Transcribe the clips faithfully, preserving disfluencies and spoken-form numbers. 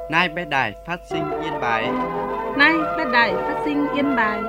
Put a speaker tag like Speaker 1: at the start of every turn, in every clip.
Speaker 1: Nay bé đài phát sinh Yên Bái.
Speaker 2: Nay bé đài phát sinh Yên Bái.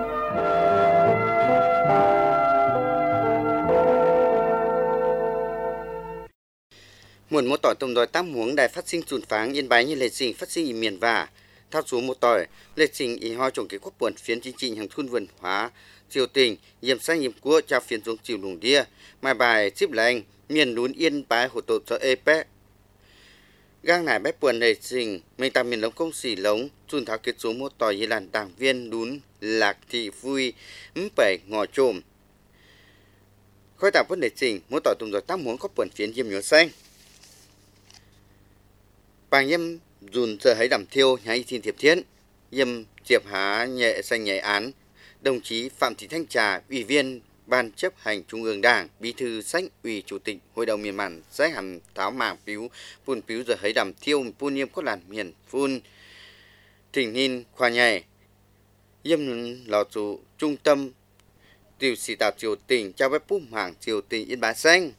Speaker 3: Muốn một tỏi tông đòi tam huống đài phát sinh chuồn pháng Yên Bái như lệ trình phát sinh ý miền và thao số một tỏi lệ trình ý ho trồng kế quốc buồn phiến chính trị hàng thun vườn hóa triều tình yểm sang yểm cua trao phiến xuống chiều lùng đia mai bài chip lành miền núi Yên Bái hồ tổ cho ê pé gang nải bé buồn lệ trình mình tạm miền lống công xỉ lống chuồn tháo kết số một tỏi như làn đảng viên núi lạc thị vui ấm bảy ngò trồm khói tạm vấn đề trình một tỏi tông đòi tam huống có buồn phiến yểm nhớ xanh bàng yếm dùn giờ hãy đảm thiêu nhà y thiên thiệp thiến yếm diệp há nhẹ xanh nhảy án đồng chí Phạm Thị Thanh Trà ủy viên ban chấp hành trung ương đảng bí thư sách ủy chủ tịch hội đồng miền mạn giải hàm tháo màng piếu phun piếu giờ hãy đảm thiêu phun yếm có làn miền phun thỉnh ninh khoa nhảy yếm lò chủ trung tâm tiểu sĩ tạo triều tình trao bếp bút hàng triều tình Yên Bái xanh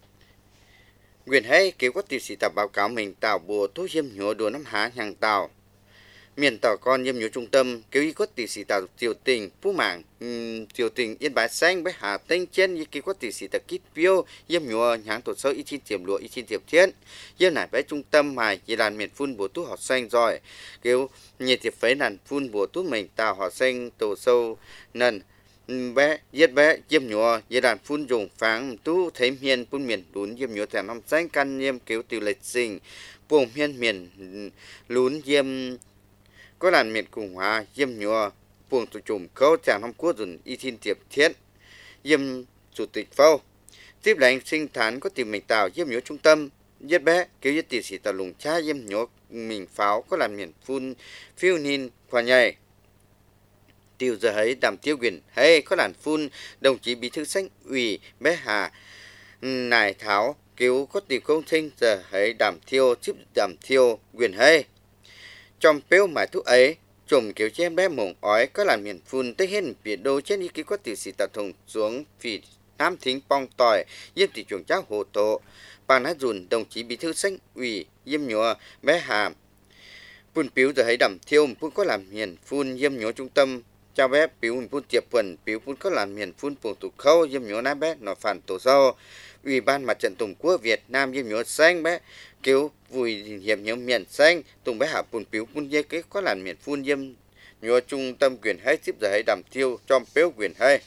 Speaker 3: quyền hay kêu có tiểu sĩ tập báo cáo mình tạo bộ thuốc yếm nhúa đùa năm há hàng tàu miền tàu con yếm nhúa trung tâm kêu ý có tiểu sĩ tạo triều tình phú mạng um, triều tình Yên Bái xanh với hà tên trên như kêu có tiểu sĩ tập kít phiêu yếm nhúa hàng tổ sâu ý chín tiềm lụa ý chín tiềm thiết yếm nải với trung tâm mài vì làn miền phun bộ thuốc họ xanh rồi kêu nhiệt thiệp phế làn phun bộ thuốc mình tạo họ xanh tổ sâu nần bé giết bé yếm nhúa giai đoạn phun dùng pháng tu thấy miền phun miền lún yếm nhúa thèm năm xanh căn yếm kéo từ lịch sinh buồng miền miền lún yếm có làn miền cùng hóa yếm nhúa buồng tụ trùm khâu thèm năm quốc dùn y thiên tiệp thiết yếm chủ tịch phâu tiếp lãnh sinh thán có tìm mình tạo yếm nhúa trung tâm giết bé kéo giết tỷ sĩ tạo lùng cha yếm nhúa mình pháo có làn miền phun phiêu ninh khoa nhảy tiêu giờ ấy đảm tiêu quyền hay có làn phun đồng chí bí thư sách ủy bé hà nải tháo cứu có tìm công sinh giờ ấy đảm thiêu chip đảm thiêu quyền hay trong péo mãi thuốc ấy chùm kiểu che bé mộng ói có làn miền phun tới hết biển đô trên ý kiến có tiểu sĩ tạo thùng xuống phì nam thính pong tỏi yếm thị trường cháu hồ tổ bàn hát dùn đồng chí bí thư sách ủy yếm nhúa bé hà phun piếu giờ ấy đảm thiêu phun có làm miền phun yếm nhúa trung tâm cho bé piếu phun tiệp quần piếu phun có làm miền phun buồng tụ khâu yếm nhúa ná bé nó phản tổ sau ủy ban mặt trận tổ quốc Việt Nam yếm nhúa xanh bé kêu vùi hiểm nhúa miền xanh tùng bé hạ phun piếu phun dê cái có làm miền phun yếm nhúa trung tâm quyền hay tiếp giờ ấy đảm thiêu trong péo quyền hay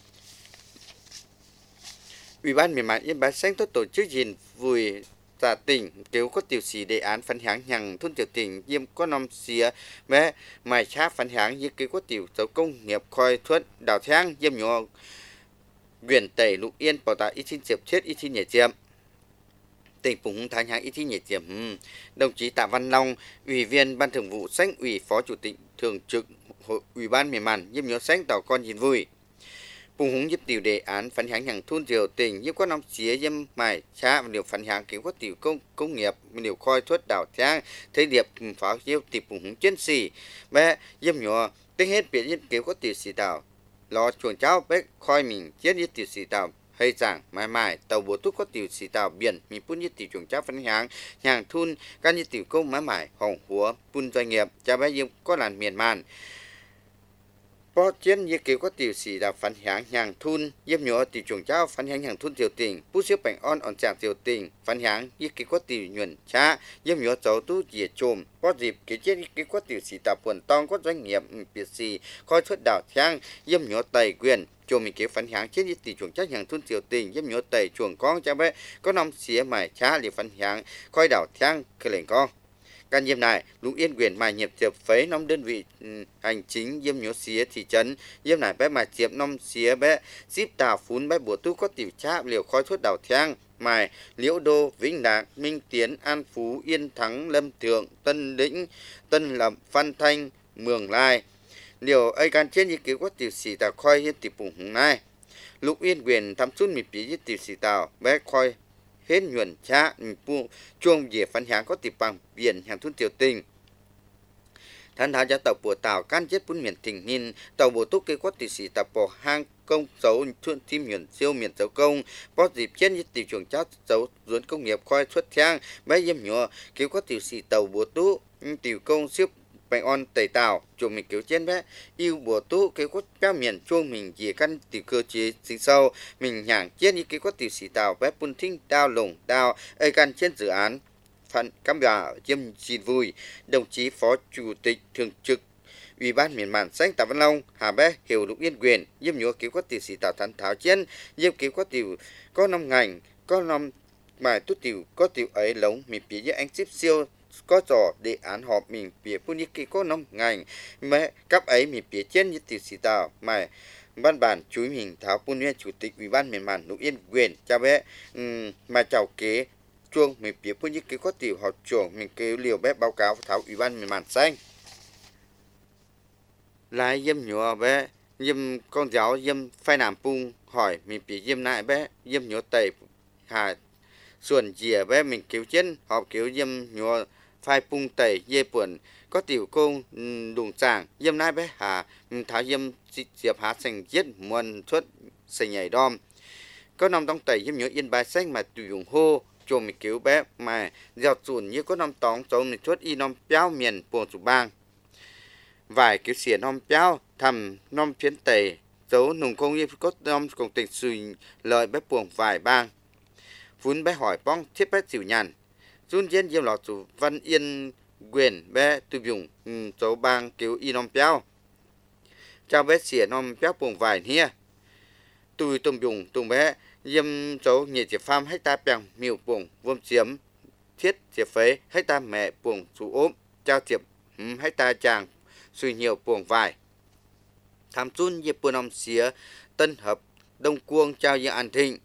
Speaker 3: ủy ban miền mạn Yên Bái xanh tốt tổ chức gìn vùi tại tỉnh kêu có tiểu sĩ đề án phấn hãng nhằng thôn tiểu tỉnh yếm có năm xía bé mài cháp phấn hãng như kêu có tiểu dấu công nghiệp khoi thuất đào thang yếm nhỏ quyền tẩy lục yên bảo tạ ít xin diệp chết ít xin nhảy diệm tỉnh Phùng Thái Hãng ít xin nhảy diệm đồng chí Tạ Văn Long ủy viên ban thường vụ sách ủy phó chủ tịch thường trực hội ủy ban miền mạn yếm nhỏ sách tàu con nhìn vui Phùng Húng giúp tiểu đề án phấn hãng hàng thôn triều tình giúp có năm xía yếm mài cha và điều phấn hãng kêu có tiểu công công nghiệp điều khoi thuất đảo trang thấy điệp pháo yêu tiểu Phùng Húng chiến sĩ bé yếm nhỏ tính hết biệt yếm kêu có tiểu sĩ đảo lo chuồng cháu bé khoi mình chiến như tiểu sĩ đảo hay giảng mãi mãi tàu bộ túc có tiểu sĩ đảo biển mình phun như tiểu chuồng cháu phấn hãng hàng thôn can như tiểu công mãi mãi hồng húa phun doanh nghiệp cha bé yếm có làn miền màn bó chiến như kêu có tiểu sĩ đào phản hãng hàng thun yếm nhỏ tiểu chuồng cháu phản hãng hàng thun tiểu tình bút xếp bánh on on chàng tiểu tình phản hãng như kêu có tiểu nhuận cha yếm nhỏ cháu tu dìa trồm bó dịp kêu chiến như kêu có tiểu sĩ đào buồn tông có doanh nghiệp biệt sĩ khói thuất đảo thang yếm nhỏ tẩy quyền chồm mình kêu phản hãng chiến như tiểu chuồng cháu hàng thun tiểu tình yếm nhỏ tẩy chuồng con cha bé có năm xía mài cha liều phản hãng khói đảo thang cơ lệnh con can nhiệm này lũ yên quyền mài nhập tiệp phế năm đơn vị um, hành chính yếm nhớ xía thị trấn yếm này bé mài tiệp năm xía bé ship tàu phun bé bùa tu có tiểu cháp liều khói thuốc đảo thang mài liễu đô vĩnh lạc minh tiến an phú yên thắng lâm thượng tân lĩnh tân lập phan thanh mường lai liều ai can trên như cứu có tiểu sĩ tàu khói yên tiểu bùng hùng này lũ yên quyền thăm chút mịp bí tiểu sĩ tàu bé khói hết nhuận cha pu chuông về phản hãng có tiệp bằng biển hàng thôn tiểu tình thân tháo cho tàu bộ tàu can chết bốn miền tỉnh ninh tàu bộ túc cây có tỷ sĩ tập bộ hang công dấu thuận tim miền siêu miền dấu công có dịp trên như tiểu trường cháu dấu ruốn công nghiệp khoi xuất thang bé yếm nhỏ kêu có tiểu sĩ tàu bộ tú tiểu công xếp bánh on tẩy tàu cho mình kiểu trên bé yêu bùa tú cái quất béo miền chuông mình chỉ căn tiểu cơ chế sinh sâu mình nhảng trên như cái quất tiểu xì tàu bé pun thinh đao lồng đao ai căn trên dự án phận cám bà chiêm xin vui đồng chí phó chủ tịch thường trực Ủy ban miền Màn Xanh Tạ Văn Long Hà Bé hiểu lục yên quyền giúp nhúa cứu quất tiểu xì tàu thắn tháo trên giúp cứu quất tiểu có năm ngành có năm mà tút tiểu có tiểu ấy lống mình phía với anh ship siêu có trò đề án họp mình phía pun như cái có năm ngành mà cấp ấy mình phía trên như tiểu xì tàu mà văn bản chú mình tháo pun nguyên chủ tịch Ủy ban miền Màn lục yên quyền cha bé um, mà chào kế chuông mình phía pun như cái có tiểu học trường mình kêu liều bé báo cáo tháo Ủy ban miền Màn Xanh lại dâm nhựa bé dâm con giáo dâm phai nằm pung hỏi mình bị dâm nại bé dâm nhựa tẩy hà xuân dìa bé mình cứu chân họp cứu dâm nhựa phai pung tẩy dê buồn có tiểu công đùng tràng dâm nại bé hà tháo dâm diệp há thành giết muôn suất xây nhảy đom có nằm trong tẩy dâm nhựa yên bài xanh mà tùy dùng hô cho mình cứu bé mà giọt sùn như có nằm tóng cho mình suất y nằm béo miền buồn chủ bang vài kiểu xỉa nom béo thầm nom phiến tẩy dấu nùng công nghiệp có nom công tình suy lợi bé buồng vài bang vốn bé hỏi bong thiết bé xỉu nhàn run trên diêm lọ chủ văn yên quyền bé từ dùng dấu bang kiểu y nom béo chào bé xỉa nom béo buồng vài nia tôi tôm dùng tùng bé diêm dấu nhiệt diệp pham hecta bèng miêu buồng vôm chiếm thiết diệp phế hecta mẹ buồng chủ ốm trao diệp hecta chàng suy nhiều buồng vải tham chun dịp buôn ông xía tân hợp đông cuông chào như an thịnh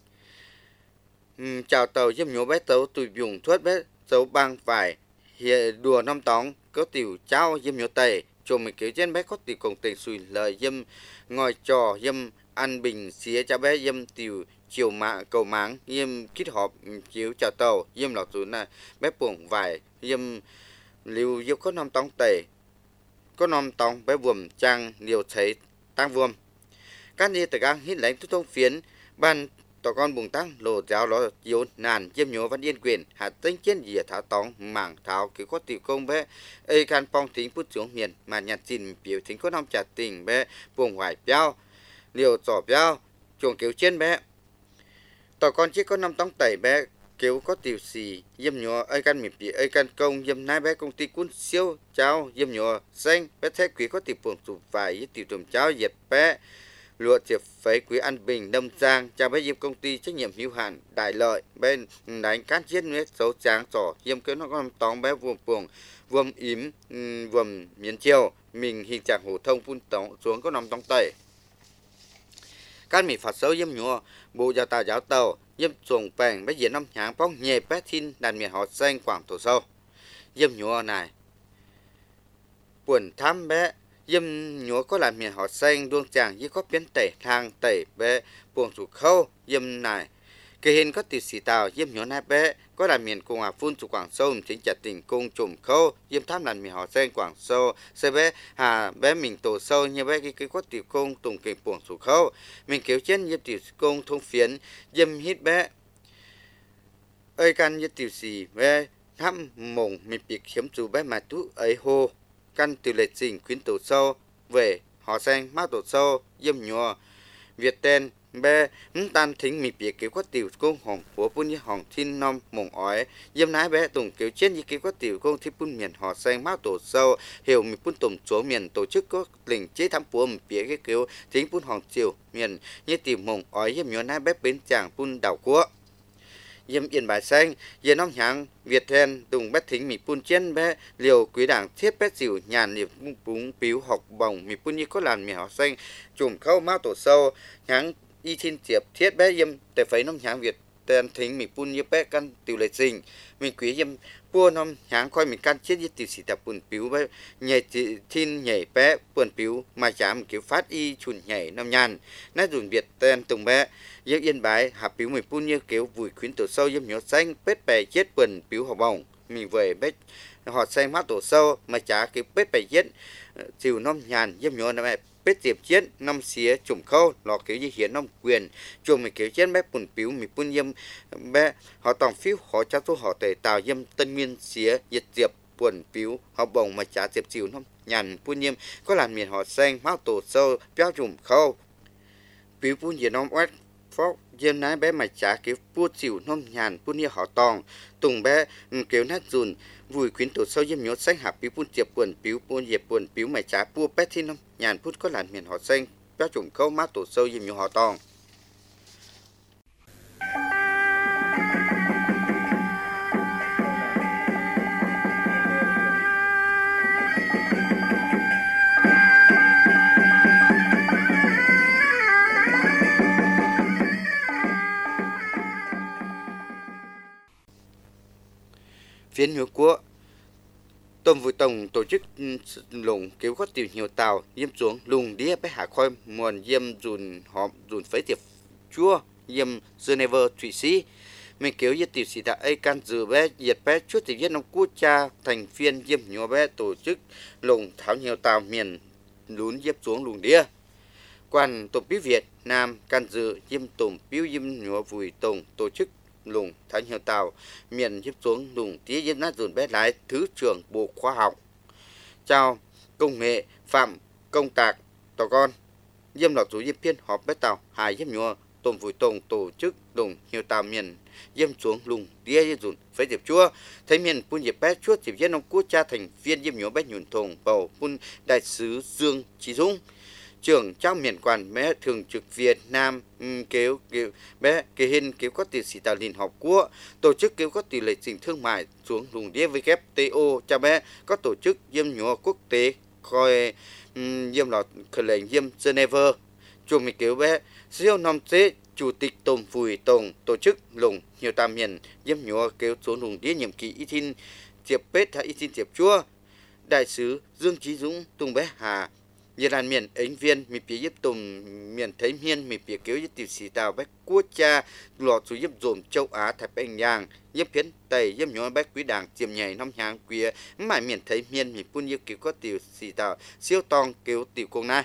Speaker 3: uhm, chào tàu giúp nhố bé tấu tùy dùng thuất bé dấu băng vải hiện đùa năm tóng có tiểu trao dâm nhố tẩy cho mình kiểu trên bé có tiểu công tình suy lời dâm ngồi trò dâm ăn bình xía cho bé dâm tiểu chiều mạ cầu máng dâm kít họp chiếu chào tàu dâm lọt xuống là bé buồng vải dâm liều dâm có năm tóng tẩy có nom tòng bé buồm trang liều thấy tăng vuông các ni từ gang hít lãnh thu thông phiến ban tỏ con bùng tăng lồ giáo ló yếu nàn chiêm nhố văn yên quyền hạt tinh chiến dìa tháo tóng mảng tháo cứ có tiểu công bé ê can phong thính phút xuống miền mà nhặt xin biểu thính có nom trả tình bé buồng hoài béo liều trò béo chuồng kiểu trên bé tỏ con chỉ có năm tóng tẩy bé kiểu có tiểu xì dâm nhựa ơi căn mịp bị ơi căn công dâm nai bé công ty quân siêu cháu dâm nhựa xanh bé thế quý có tiểu buồng tụ vải với tiểu trùm cháu diệt bé lụa tiệp phấy quý an bình đông giang cha bé dâm công ty trách nhiệm hữu hạn đại lợi bên đánh cát giết nước xấu tráng trỏ dâm cứ nó con tóng bé vuông buồng vuông ím vuông miền chiều mình hình trạng hồ thông phun tóng xuống có nằm trong tẩy các mỹ phạt xấu dâm nhựa bộ giáo tàu giáo tàu dâm xuồng bèn bé diễn năm nháng bóng nhẹ bé thiên đàn miền họ xanh quảng thổ sâu dâm nhựa này buồn thăm bé dâm nhựa có làm miền họ xanh đuông chàng như có biến tẩy thang tẩy bé buồn chủ khâu dâm này cái hình có tiểu xì tàu dâm nhựa này bé có làm miền cùng à phun chủ quảng sâu chính trả tình cung trùm khâu dâm thăm làm miền họ xanh quảng sâu xe bé hà bé mình tổ sâu như bé cái cái có tiểu cung tùng kịch buồn chủ khâu mình kéo trên dâm tiểu cung thông phiến dâm hít bé ơi căn như tiểu xì bé thăm mộng mình bị khiếm chủ bé mà tú ấy hô căn tiểu lệ trình khuyến tổ sâu về họ xanh mát tổ sâu dâm nhựa Việt tên bé tan thính mì bìa kiểu có tiểu công hồng của bún như hồng thiên nom mộng ói dâm nái bé tùng kiểu trên như kiểu có tiểu công thì bún miền họ xanh mát tổ sâu hiểu mì bún tùng chỗ miền tổ chức có lình chế thăm bùa mì bìa cái kiểu thính bún hồng chiều miền như tiểu mộng ói dâm nhớ nái bé bến chàng bún đảo cua dâm yên bài xanh giờ nông nhang Việt then tùng bé thính mì bún trên bé liều quý đảng thiết bé dịu nhàn liều bún biếu học bồng mì bún như có làn mì họ xanh chùm khâu mát tổ sâu nhang y thiên tiệp thiết bé dâm để phải nông nhang Việt tên thính mình pun như bé căn tiểu lệ trình mình quý dâm bua nông nhang coi mình căn chết như tiểu sĩ tập buồn piếu bé nhảy thiên nhảy bé buồn piếu mà chạm kiểu phát y chùn nhảy nông nhàn nát dùng Việt tên tùng bé dâm yên bái hạp piếu mình pun như kiểu vùi khuyến tổ sâu dâm nhớ xanh bết bè chết buồn piếu học bổng mình về bết họ xanh mát tổ sâu mà chả kiểu bết bè chết chiều nông nhàn dâm nhớ nè bết tiệp chiến năm xía chủng khâu lò kiểu như hiến năm quyền chuồng mình kiểu trên bé bùn piếu mình bún dâm bé họ toàn phiếu họ cho số họ tề tàu dâm tân nguyên xía diệt diệp buồn piu họ bồng mà trả tiệp chiều nó nhàn buôn nhiêm có làm miền họ xanh máu tổ sâu béo trùm khâu piu buôn nhiệt nó oét phóc diêm nái bé mà trả kiểu buôn chiều nó nhàn buôn nhiêu họ tòng tùng bé kiểu nát dùn vùi khuyến tổ sâu diêm nhốt xanh hạp piu buôn tiệp buồn piu buôn nhiệt buồn piu mà trả buôn bé thiên nó nhàn buôn có làm miền họ xanh béo trùm khâu máu tổ sâu diêm nhốt họ tòng phiên hiệu của tôm vui tổng tổ chức lùng cứu có tiểu nhiều tàu diêm xuống lùng đĩa bé hạ khôi muôn diêm dùn họp dùn phế tiệp chua diêm Geneva Thụy Sĩ mình cứu với tiểu sĩ tại can dự bé diệt bé chút thì viết ông quốc cha thành phiên diêm nhỏ bé tổ chức lùng tháo nhiều tàu miền lún diêm xuống lùng đĩa quan tổ bí Việt Nam can dự diêm tổng biếu diêm nhỏ vùi tổng tổ chức lùng tháo nhiều tàu miền diêm xuống lùng tía diêm nát dùn bé lái thứ trưởng bộ khoa học chào công nghệ phạm công tạc tò con diêm lọt chủ diêm phiên họp bé tàu hai diêm nhỏ tôm vùi tổng tổ chức lùng nhiều tàu miền diêm xuống lùng tía diêm dùn phải diệp chua thấy miền phun diệp bé chuốt diệp viết ông quốc cha thành viên diêm nhỏ bé nhuận thùng bầu phun đại sứ Dương Chí Dũng trưởng trao miền quản bé thường trực Việt Nam um, kéo kéo bé kế hình kéo có tiền sĩ tạo liên hợp quốc tổ chức kéo có tỷ lệ trình thương mại xuống lùng đĩa W T O cho bé có tổ chức diêm nhỏ quốc tế coi um, diêm lọt khởi lệnh diêm Geneva chủ mình kéo bé siêu năm chế chủ tịch tổng vùi tổng tổ chức lùng nhiều tam miền diêm nhỏ kéo xuống lùng đĩa nhiệm kỳ y tin tiệp pết hay y tin tiệp chua đại sứ Dương Chí Dũng tung bé hà Nhật Hàn miền ứng viên mi phía giúp tùng miền thấy miền mi phía kéo giúp tiểu sĩ tàu bách quốc cha lọt xuống giúp dồn châu Á Thái Bình Dương giúp phiến tây giúp nhỏ bách quý đảng tiềm nhảy năm hàng quía mãi miền thấy miền mi phun giúp kéo có tiểu sĩ tàu siêu tòng kéo tiểu công này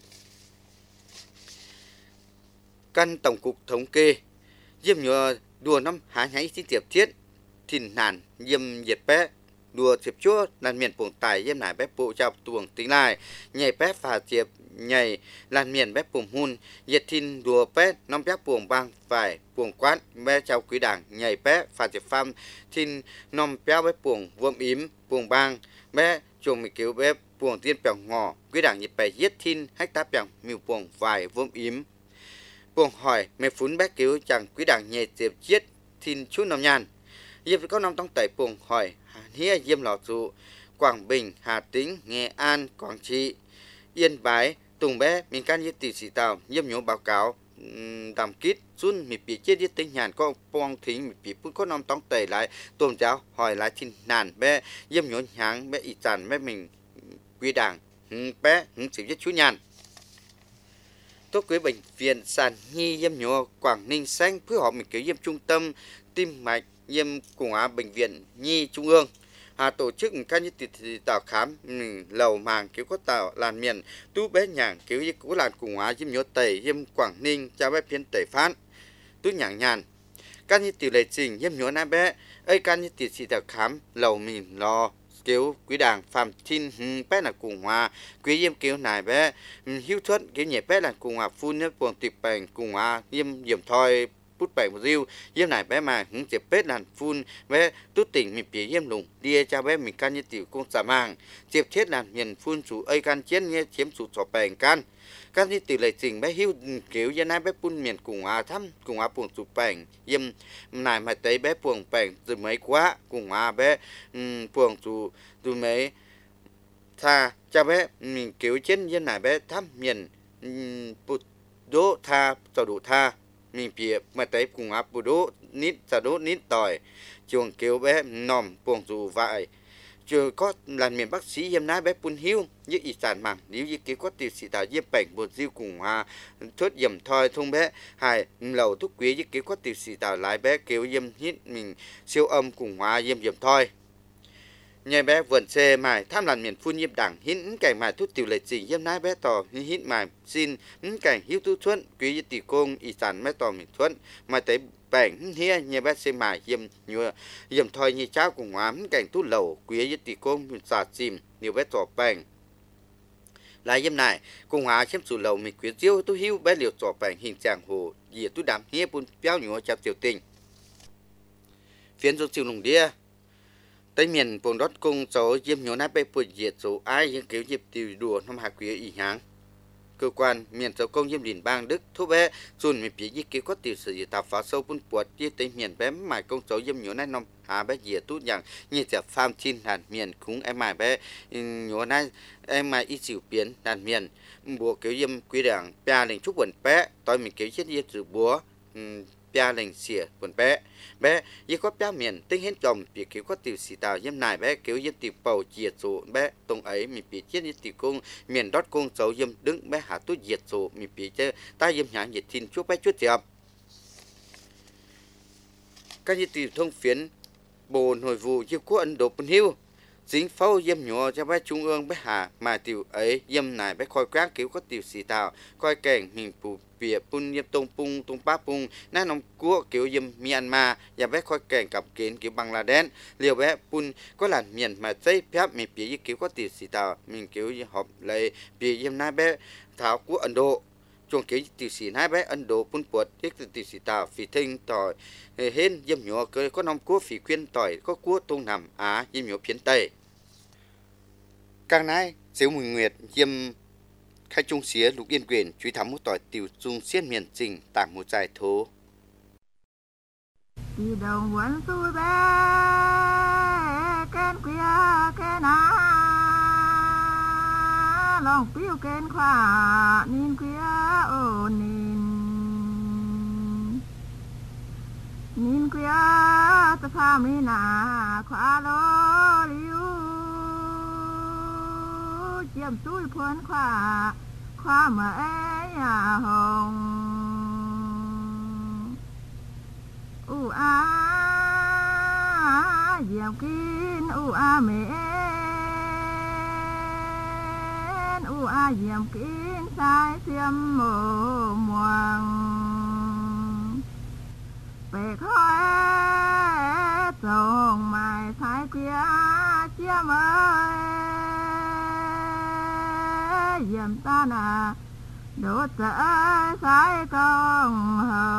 Speaker 3: căn tổng cục thống kê giúp nhỏ đùa năm há nháy xin tiệp thiết thìn nản diêm diệt bé đùa tiệp chúa làn miền buồng tài diêm nải bé bộ chào tuồng tính lại nhảy bé phà tiệp nhảy làn miền bé buồng hun diệt thìn đùa bé năm bé buồng bang phải buồng quán bé chào quý đảng nhảy bé phà tiệp pham thìn năm bé bé buồng vôm ím buồng bang bé chuồng mình cứu bé buồng tiên bèo ngò quý đảng nhịp bé giết thìn hách tá bèo miêu buồng vài vôm ím buồng hỏi mẹ phún bé cứu chẳng quý đảng nhảy tiệp giết thìn chút năm nhàn diệp có năm tông tẩy buồng hỏi hía diêm lò dụ Quảng Bình Hà Tĩnh Nghệ An Quảng Trị Yên Bái Tùng bé mình can như tỷ sĩ tàu diêm nhổ báo cáo đàm kít xuân mì bị chết giết tính nhàn có bong thính mì bị cũng có năm tông tẩy lại tôn giáo hỏi lại thì nàn bé diêm nhổ nháng bé ý chản bé mình quy đảng bé hứng chịu giết chú nhàn tốt quý bệnh viện sản nhi diêm nhổ Quảng Ninh xanh phối hợp mình cứu diêm trung tâm tim mạch diêm cùng á bệnh viện nhi trung ương hà tổ chức các như tàu khám lầu màng cứu có tàu làn miền tú bé nhàng cứu như cũ làn cùng á diêm nhổ tẩy diêm Quảng Ninh cha bé phiên tẩy phán tú nhàng nhàn các như tỷ lệ trình diêm nhổ na bé ấy các như tỷ sĩ tàu khám lầu mình lo cứu quý đảng phạm thiên bé là cùng hòa quý diêm cứu này bé hữu thuận cứu nhẹ bé là cùng hòa phun nước buồng tiệp bành cùng hòa diêm diệm thoi bút bảy một riêu diêm này bé mà hứng tiệp bết làn phun bé tút tỉnh mình phía diêm lùng đi cha bé mình can như tiểu công giả mang tiệp thiết làn miền phun chủ ấy can chiến nghe chiếm chủ sọ bèn can can như tỷ lệ trình bé hữu kiểu dân ai bé phun miền cùng hòa thăm cùng hòa buồng chủ bèn diêm này mà thấy bé buồng bèn từ mấy quá cùng hòa bé buồng chủ từ mấy tha cha bé mình kiểu chiến dân này bé thăm miền bút đỗ tha tàu đủ tha mình phía mà thấy cùng áp bù đỗ nít sa đỗ nít tỏi chuồng kéo bé nòm buồng dù vại chưa có làn miền bác sĩ yếm nái bé pun hiu như ý sản mảng nếu như kế có tiểu sĩ tạo yếm bệnh bột diêu cùng hòa thốt yểm thoi thông bé hai lầu thuốc quý như kế có tiểu sĩ tạo lái bé kéo yếm hít mình siêu âm cùng hòa yếm yểm thoi nhai bé vườn xe mài tham làm miền phun nhiêm đảng hít cảnh mài thuốc tiểu lệ chỉ yếm nái bé tỏ hít mài xin cảnh hiếu tu xuân quý y tỷ công y sản bé tỏ miền xuân mài tới bảnh hia nhai bé xe mài yếm nhựa yếm thoi như cháo cùng ngắm cảnh tu lẩu quý y tỷ công miền sạt chìm nhiều bé tỏ bảnh lại yếm này cùng hóa chém sủ lẩu mình quý diêu tu hiu bé liều tỏ bảnh hình trạng hồ dìa tu đám hia bún béo nhựa chắp tiểu tình phiến rốt siêu lùng đĩa tây miền vùng đất cung số diêm nhớ nát bê bụi diệt số ai những kiểu dịp tiêu đùa năm hạ quý ý háng cơ quan miền số công diêm điển bang đức thu bé dùn miền phía dưới kiểu có tiêu sử tạp phá sâu bún bột dưới tây miền bé mài công số diêm nhớ nát năm hạ bé diệt tốtอย่างnhư chả farm chin đàn miền cũng em mài bé nhớ nát em mài ít chịu biến đàn miền bùa kiểu diêm quý đảng bia lệnh chúc quần bé tôi mình kiểu chết diêm từ búa bia lệnh xỉa quần bé bé y có bia miền tinh hết chồng việc kiểu có tiểu xì tàu yếm này bé kiểu yếm tiểu bầu diệt số bé tông ấy mình bị chết như tiểu cung miền đót cung xấu yếm đứng bé hạ tút diệt số mình bị chơi ta yếm nhãn diệt tin chút bé chút tiệp các như tiểu thông phiến bồ nội vụ như của Ấn Độ Pân Hiu dính phâu yếm nhỏ cho bé trung ương bé hạ mà tiểu ấy yếm này bé coi quán kiểu có tiểu xì tàu coi cảnh mình phù bìa pun yếm tông pung tông pa pung nãy nông cua kiểu yếm Myanmar và bé coi cảnh cặp kiến kiểu Bangladesh liều bé pun có làn miền mà xây phép mình bìa kiểu có tiểu xì tàu mình kiểu họp lấy bìa yếm nãy bé thảo của Ấn Độ chuồng kiểu tiểu xì nãy bé Ấn Độ pun bột tiếc tiểu xì tàu phì thinh tỏi hên yếm nhỏ cơ có nông cua phì khuyên tỏi có cua tung nằm á yếm nhỏ phiến tây càng nãy xíu mùi nguyệt yếm khai trung xía lục yên quyền truy thám một tỏi tiểu dung xiên miền trình tảng một dài thố
Speaker 4: đi đồng quấn xuôi bé kén quia kén á lòng piu kén khoa nín quia ô nín nín quia ta pha mi na khoa lô liu chiêm túi phun khoa khoa mà ấy à hồng u a diệm kín u a mến u a diệm kín sai xiêm mồ muang về khói sông mai sai kia chiêm ơi diệm ta nà đốt sợ sai công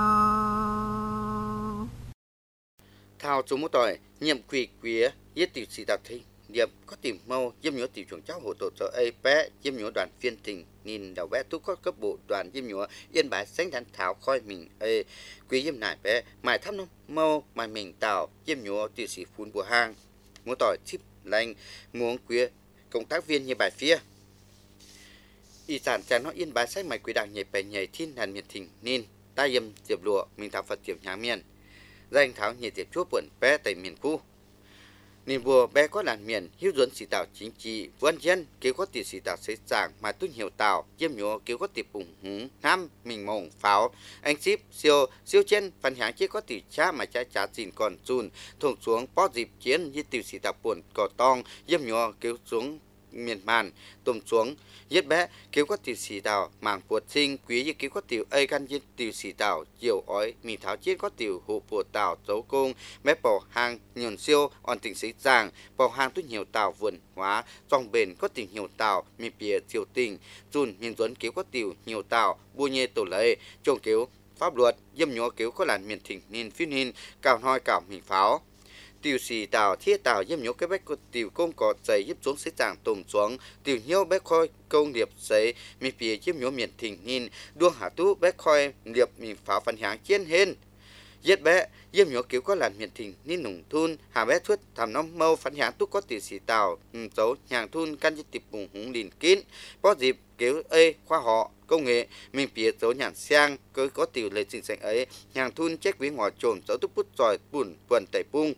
Speaker 4: hầu
Speaker 3: thao chúng một tỏi nhiệm quỷ quía yết tiểu xì tạp thinh điệp có tìm mâu yếm nhớ tiểu trưởng cháu hộ tổ cho ấy bé yếm nhớ đoàn phiên tình nhìn đầu bé tú có cấp bộ đoàn yếm nhớ yên bái sánh đàn thảo coi mình ấy quý yếm nải bé mài thăm nó mâu mài mình tảo yếm nhớ tiểu xì phun bùa hang một tỏi chip lành muốn quía công tác viên như bài phía y sản cha nó yên bái sách mày quý đảng nhảy bè nhảy thiên đàn miền thình nên ta yếm diệp lụa mình thảo phật diệp nháng miền danh thảo nhảy diệp chúa buồn bé tại miền khu nên bùa bé có làn miền hiếu duẩn xì tảo chính trị vân dân kêu có tiền xì tảo xây sàng mà tu nhiều tảo chiêm nhớ kêu có tiền bùng húng nam mình mộng pháo anh ship siêu siêu trên phần háng chỉ có tiền cha mà cha cha xin còn chun thùng xuống bó dịp chiến như tiền xì tảo buồn cỏ tong chiêm nhớ kêu xuống miền màn tôm xuống giết bé kêu có tiểu xì tàu mảng puột sinh quý như kêu có tiểu ai căn giết tiểu xì tàu chiều ói mì tháo chết có tiểu hộ puột tàu dấu công bé bỏ hàng nhồn siêu on tình sĩ giang bỏ hàng tốt nhiều tàu vườn hóa trong bền có tiểu nhiều tàu mì bìa chiều tình chun miền duẩn kêu có tiểu nhiều tàu bua nhê tổ lệ trông kêu pháp luật dâm nhỏ kêu có làn miền thỉnh nên phiên hin cào nói cào mình pháo tiểu xì tàu thiết tàu yếm nhớ cái bách của tiểu công có giấy yếm xuống xế chàng tùm xuống tiểu nhiêu bách khoi công điệp giấy mi phía yếm nhớ miền thỉnh nhìn đuông hạ tú bách khoi điệp mình phá phần háng chiến hên yết bé yếm nhớ kiểu có làn miền thỉnh nín nùng thun hà bé thuất thảm nóng mâu phần háng tú có tiểu xì tàu dấu nhàng thun căn yết tiệp bùng húng lìn kín bó dịp kiểu ê khoa họ công nghệ mình phía dấu nhàng sang cứ có tiểu lệ trình sạch ấy nhàng thun chết với ngõ trồn dấu túc bút tròi bùn buồn tẩy bung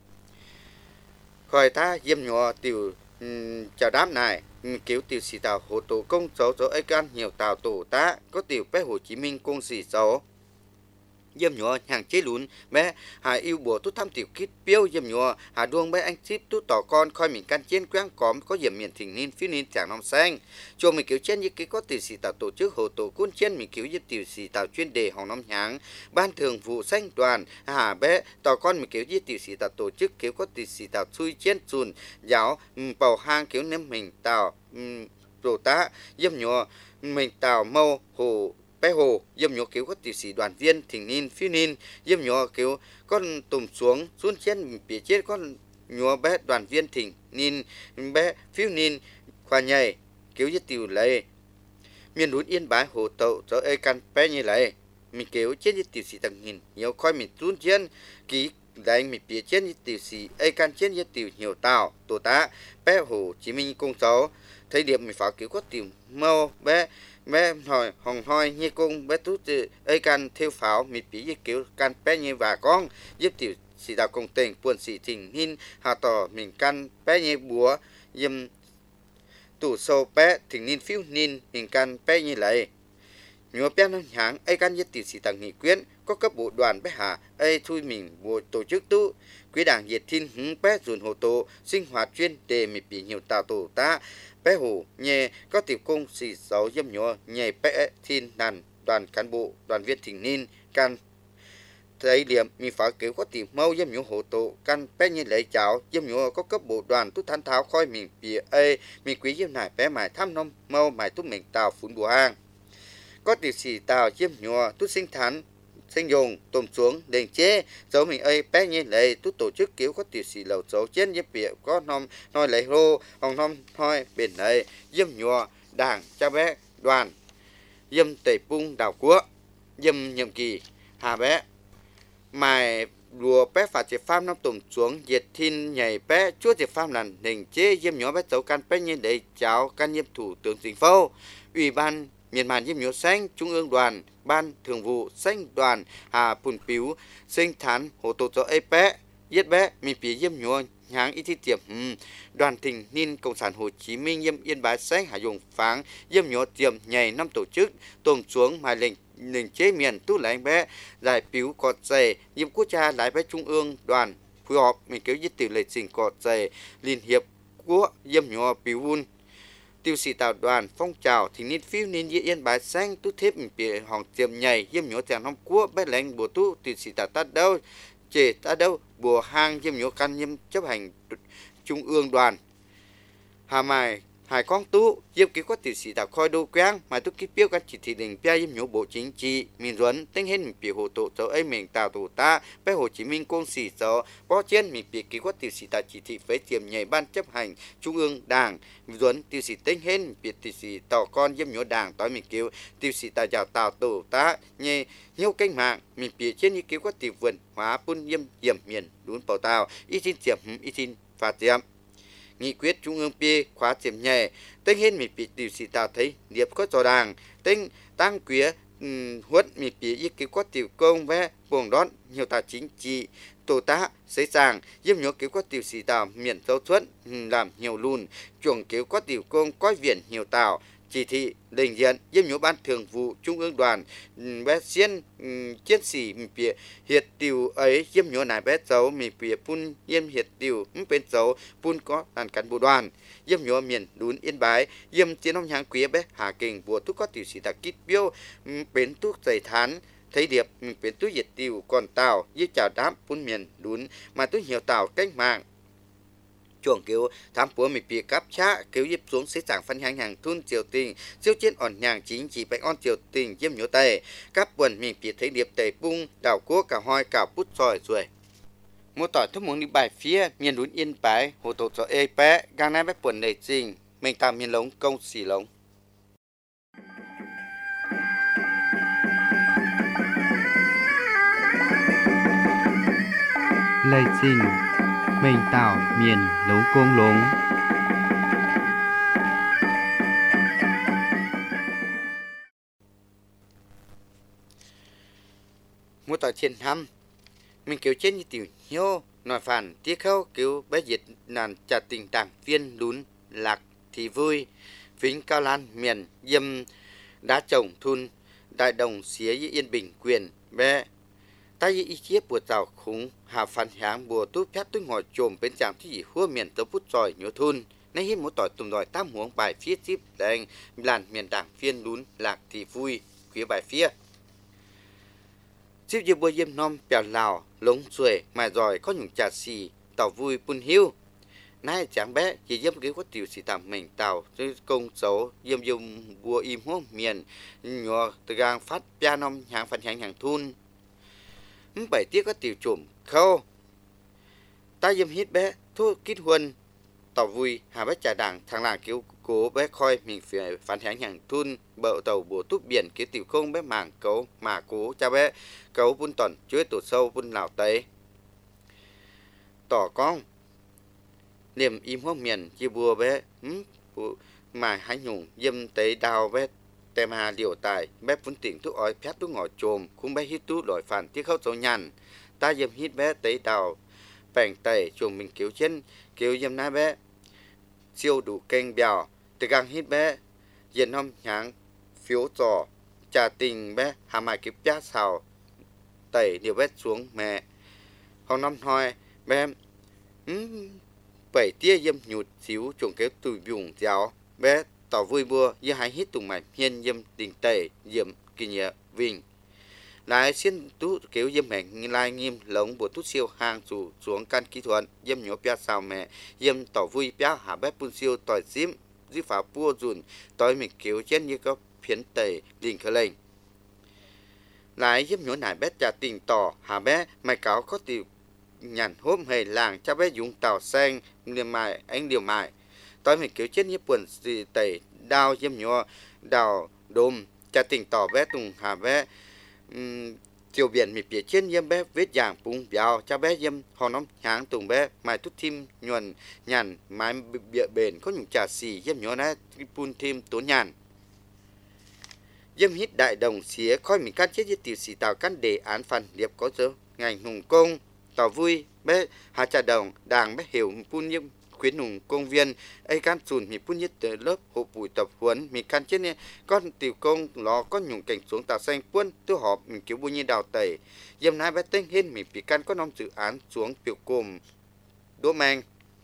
Speaker 3: khỏi ta yếm nhỏ tiểu um, chào đám này kiểu tiểu xì tàu hồ tổ công số số ấy can nhiều tàu tổ ta có tiểu bé Hồ Chí Minh công xì số yếm nhỏ hàng chế lún bé hà yêu bùa tút thăm tiểu kít biêu yếm nhỏ hà đuông bé anh ship tút tỏ con coi mình can chiến quang cóm có yểm miền thỉnh nín phía nín chàng non xanh cho mình kiểu trên như cái có tiểu sĩ tạo tổ chức hồ tổ quân trên mình kiểu như tiểu sĩ tạo chuyên đề hồng năm nháng ban thường vụ xanh đoàn hà bé tỏ con mình kiểu như tiểu sĩ tạo tổ chức kiểu có tiểu sĩ tạo chui chiến chùn giáo bầu hang kiểu ném mình tạo đồ tá yếm nhỏ mình tạo mâu hồ bé hồ yếm nhỏ kiểu có tiểu sĩ đoàn viên thỉnh nín phía nín yếm nhỏ kiểu con tùm xuống xuống trên phía chết con nhỏ bé đoàn viên thỉnh nín bé phía nín khoa nhảy kiểu như tiểu lấy miền núi Yên Bái hồ tậu cho ai căn bé như lấy mình kiểu chết như tiểu sĩ tầng nhìn nhiều coi mình xuống trên ký đánh mình phía trên như tiểu sĩ ai căn chết như tiểu nhiều tàu tổ tá bé hồ Chí Minh công cháu thấy điểm mình phải kiểu có tiểu mâu bé bé hỏi hồng hoi như công bé tút ai căn theo pháo mình phía như kiểu căn bé như và con giúp tiểu sĩ đạo công tình buồn sĩ thỉnh hin hà tỏ mình căn bé như búa dâm tủ sâu bé thỉnh nín phiêu nín mình căn bé như lấy nhớ bé năm tháng ai căn nhất tiểu sĩ tầng nghị quyết có cấp bộ đoàn bé hà ai thui mình bộ tổ chức tu quý đảng diệt thiên hứng bé dùn hồ tổ sinh hoạt chuyên đề mình bị nhiều tàu tổ ta bé hồ nhẹ có tiểu công sĩ sáu dâm nhỏ nhẹ bé thiên đàn đoàn cán bộ đoàn viên thỉnh nín căn thấy điểm mình phải kiểu có tìm mâu dâm nhũ hộ tổ căn bé như lấy cháu dâm nhũ có cấp bộ đoàn tút thán tháo khoi mình bìa ê mình quý dâm này bé mải thăm nông mâu mải tút mình tàu phun bùa hang có tiểu sĩ tàu dâm nhũ tút sinh thán sinh dùng tôm xuống đền chế dấu mình ê bé như lấy tút tổ chức kiểu có tiểu sĩ lầu dấu trên dâm bìa có nông nói lấy rô hồng nông thôi bên này dâm nhũ đảng cha bé đoàn dâm tẩy pung đảo quốc dâm nhiệm kỳ hà bé mài đùa bé phạt chế pham năm tùm xuống diệt thiên nhảy bé chúa chế pham lần hình chế diêm nhỏ bé tấu căn bé như để cháu căn nhiệm thủ tướng chính phủ ủy ban miền màn diêm nhỏ xanh trung ương đoàn ban thường vụ xanh đoàn hà phun piếu sinh thán hồ tổ cho ấy bé giết bé mình phía diêm nhỏ nháng ít thi tiệm hmm. đoàn thỉnh niên cộng sản Hồ Chí Minh diêm Yên Bái xanh hà dùng pháng diêm nhỏ tiệm nhảy năm tổ chức tùm xuống mài lệnh nền chế miền tu lại bé giải piếu cọt dày nhiệm quốc gia lại bé trung ương đoàn phối hợp mình kéo dứt từ lệ trình cọt dày liên hiệp quốc diêm nhỏ piếu un tiêu sĩ tạo đoàn phong trào thì nên phiêu nên Yên Bái xanh tu thép mình bị hỏng tiệm nhảy diêm nhỏ tiền năm quốc bé lãnh bùa tu tiêu sĩ tạo tát đâu chế ta đâu bùa hang diêm nhỏ căn nhiệm chấp hành trung ương đoàn hà mài hải con tú diêm ký có tiểu sĩ tạo khoi đô quang mà tu ký biểu các chỉ thị đình bia diêm nhổ bộ chính trị miền duẩn tính hết mình biểu hồ tổ cho ấy mình tạo tổ ta bé Hồ Chí Minh công sĩ cho bó trên mình biểu ký có tiểu sĩ tạo chỉ thị với tiềm nhảy ban chấp hành trung ương đảng miền duẩn tiểu sĩ tính hết biệt tiểu sĩ tạo con diêm nhổ đảng tối mình kêu tiểu sĩ tạo giáo tạo tổ ta nhẹ nhiều cách mạng mình biểu trên như ký có tiểu vườn hóa phun diêm diệm miền đún bảo tàu y xin tiệm y xin phạt tiệm nghị quyết trung ương P khóa tiệm nhẹ tên hết mình bị tiểu sĩ tạo thấy điệp có cho đảng tên tăng quía huất mình bị ý kiến có tiểu công ve buồng đón nhiều tài chính trị tổ tá xây sàng giúp nhớ kiểu có tiểu sĩ tạo miền dấu xuất làm nhiều lùn chuồng kiểu có tiểu công coi viện nhiều tạo chỉ thị đình diện giúp nhớ ban thường vụ trung ương đoàn bé xiên chiến sĩ bị hiệt tiểu ấy giúp nhớ này bé dấu mình bị phun yếm hiệt tiểu bên dấu phun có đàn cán bộ đoàn giúp nhớ miền đún Yên Bái yếm chiến ông nhang quý bé hà kình bùa thuốc có tiểu sĩ đặc kít biêu bến thuốc dày thán thấy điệp bến túi diệt tiểu còn tàu với chào đám phun miền đún mà túi nhiều tàu cách mạng chuồng kiểu tham búa mình bị cáp chá kiểu dịp xuống xế sảng phân hàng hàng thun triều tình siêu chiến ổn nhàng chính chỉ bạch on triều tình diêm nhớ tay các quần mình bị thấy điệp tẩy bung đảo quốc cả hoi cả bút sỏi rồi một tỏi thức muốn đi bài phía miền núi Yên Bái hồ tổ cho ê bé gang nay bé quần nề trình mình tạm miền lống công xỉ lống
Speaker 1: lời trình mình tạo miền lấu công lống
Speaker 3: một tỏi trên năm mình kiểu trên như tiểu nhô nói phản tiếc khâu kiểu bé diệt nàn trả tình đảng viên lún lạc thì vui vĩnh cao lan miền dâm đá trồng thun đại đồng xía Yên Bình quyền bé ta ý chia bùa tàu khủng hạ phản hạng bùa tú phép túi ngồi trồm bên trạmที่หัวเมียนตะพุดจอยnhớ thunในหิมต่อยตุ่มดอยtam huống bài phía chip đèn làn miền đảng phiên lún lạc thì vui phía bài phía chip như bùa yếm nom bèo lào lống xuề mài giỏi có nhung trà xì tàu vui pun hiu nay chẳng bé chỉ yếm cái có tiểu xì tạm mình tàu với công xấu yếm dùng bùa im huống miền nhỏ từ gang phát bia nom hàng phản hàng hàng thun bảy tiếc có tiểu trộm khâu ta yếm hít bé thu kít huân tàu vui hà bé trà đảng thằng làng cứu cố bé khoi mình phải phản hàng hàng thun bợ tàu bùa túp biển cái tiểu không bé mảng cấu mà cố cha bé cấu bun tòn chuối tổ sâu bun lào tây tỏ con niềm im hoang miền chia bùa bé mà hãy nhung dâm tới đào bé tem hà liều tài bé phun tỉnh thuốc ói phét thuốc ngỏ trồm cũng bé hít tú đổi phản tiếc khâu dấu nhằn ta dâm hít bé tới đào bèn tẩy chuồng mình cứu chân cứu dâm na bé siêu đủ kênh bèo từ gang hít bé diện hôm nháng phiếu trò trà tình bé hà mài kịp giá xào tẩy điều bé xuống mẹ hôm năm thôi bé um, bảy tia dâm nhụt xíu chuồng kéo tùi vùng giáo bé tỏ vui bua như hai hít tùng mày hiên dâm tình tẩy diệm kỳ nhẹ vinh lại xin tú kéo dâm hẹn lai nghiêm lống bộ tút siêu hàng chủ xuống căn kỹ thuật dâm nhỏ bia xào mẹ dâm tỏ vui bia hạ bé pun siêu tỏi xím dư phá bua dùn tỏi mình kéo trên như có phiến tẩy đình khởi lệnh lại dâm nhỏ nải bé trà tình tỏ hạ bé mày cáo có tiểu nhàn hôm hề làng cho bé dùng tàu xanh liềm mại anh điều mại tỏi mình kéo trên như buồn gì tẩy đào dâm nhỏ đào đôm trà tình tỏ bé tùng hạ bé Um, chiều biển mịt phía trên yếm bé vết vàng bung béo cho bé yếm họ nóng háng tùng bé mài tút thêm nhuần nhàn mái bịa bền có nhung trà xì yếm nhỏ nè pun thêm tốn nhàn yếm hít đại đồng xía khói mình can chết với tiểu xì tàu căn đề án phần điệp có dấu ngành hùng công tàu vui bé hà trà đồng đàng bé hiểu pun yếm khuyến hùng công viên ai can sùn mi pun nhất tới lớp hộ bùi tập huấn mi can chết nè con tiểu công nó có nhung cảnh xuống tàu xanh quân tôi họp mình cứu bùi như đào tẩy dâm nai bé tên hết mi bị can có năm dự án xuống biểu cồm đỗ mang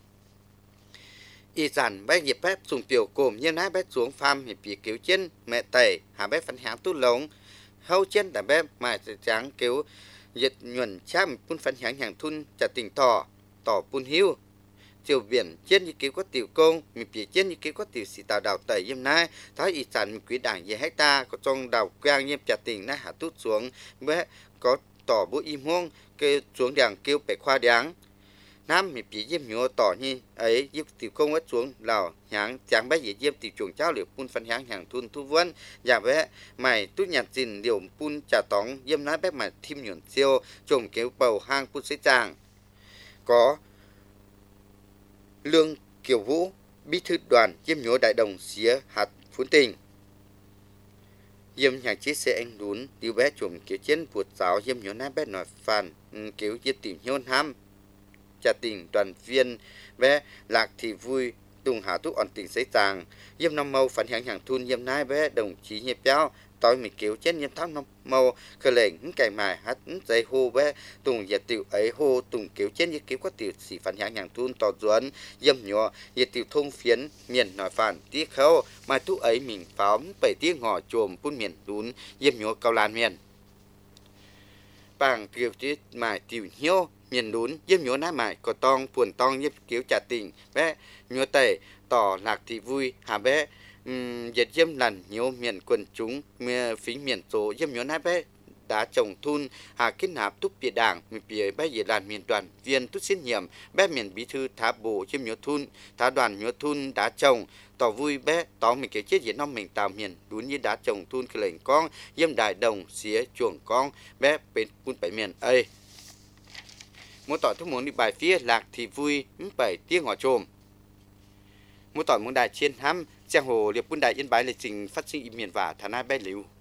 Speaker 3: y sản bé dịp phép xuống biểu cồm dâm nai bé xuống farm mi bị cứu trên mẹ tẩy hà bé phản háng tu lống hâu trên đã bé mà trắng cứu dịch nhuần cha mi pun phản háng hàng thun trả tình tỏ tỏ pun hiu chiều biển trên như kiểu có tiểu công mình phía trên như kiểu có tiểu xì tàu đào tẩy yếm nai thái y sản mình quý đảng về hecta có trong đào quang yếm trả tình nai hạ tút xuống bé có tỏ bữa im hoang kêu xuống đảng kêu bẻ khoa đáng nam mình phía yếm nhớ tỏ như ấy yếm tiểu công ấy xuống lào nháng tráng bé dễ yếm tiểu chuồng cháo liều pun phân háng hàng thun thu vân giả bé mày tút nhạt dìn liều pun trả tóng yếm nai bé mà thêm nhuận siêu trồng kéo bầu hang pun xế tràng có Lương Kiều Vũ, bí thư đoàn yếm nhớ đại đồng xía hạt phun tình yếm nhà chế xe anh đún điều bé chùm kiểu chiến vụt giáo yếm nhớ nát bé nói phàn kiểu yếm tìm hiôn ham trả tình đoàn viên bé lạc thì vui tùng hạ túc ổn tình giấy tàng yếm năm mâu phản hạng hàng thun yếm nai bé đồng chí nhếp giáo tối mình kiểu trên yếm tháo năm mâu khởi lệnh cày mài hát giấy hô bé tùng nhiệt tiểu ấy hô tùng kiểu trên như kiểu có tiểu sĩ phản hạng hàng thun tỏ duẩn yếm nhỏ nhiệt tiểu thông phiến miền nói phản tiếc khâu mà tú ấy mình phóng bảy tiếng ngỏ chồm phun miền đún yếm nhỏ cao lan miền bảng tiểu chứ mài tiểu hiếu miền đún yếm nhỏ nát mài có tong buồn tong yếm kiểu trả tình bé nhỏ tẩy tỏ lạc thì vui hà bé Um, dệt yếm lần nhiều miền quần chúng mê phí miền số yếm nhớ nai bé đã trồng thun hà kết nạp túc bìa đảng miền bìa bé dệt làn miền đoàn viên túc xin nhiệm bé miền bí thư thả bổ yếm nhớ thun thả đoàn nhớ thun đã trồng tỏ vui bé tỏ mình cái chết dệt năm mình tạo miền đúng như đã trồng thun cái lệnh con yếm đại đồng xía chuồng con bé bên quân bảy miền ấy muốn tỏ thức muốn đi bài phía lạc thì vui bảy tiếng ngõ trồm muốn tỏ muốn đại chiến hăm giang hồ liệp quân đại yên bái lịch trình phát sinh im miền và thả nai bé liu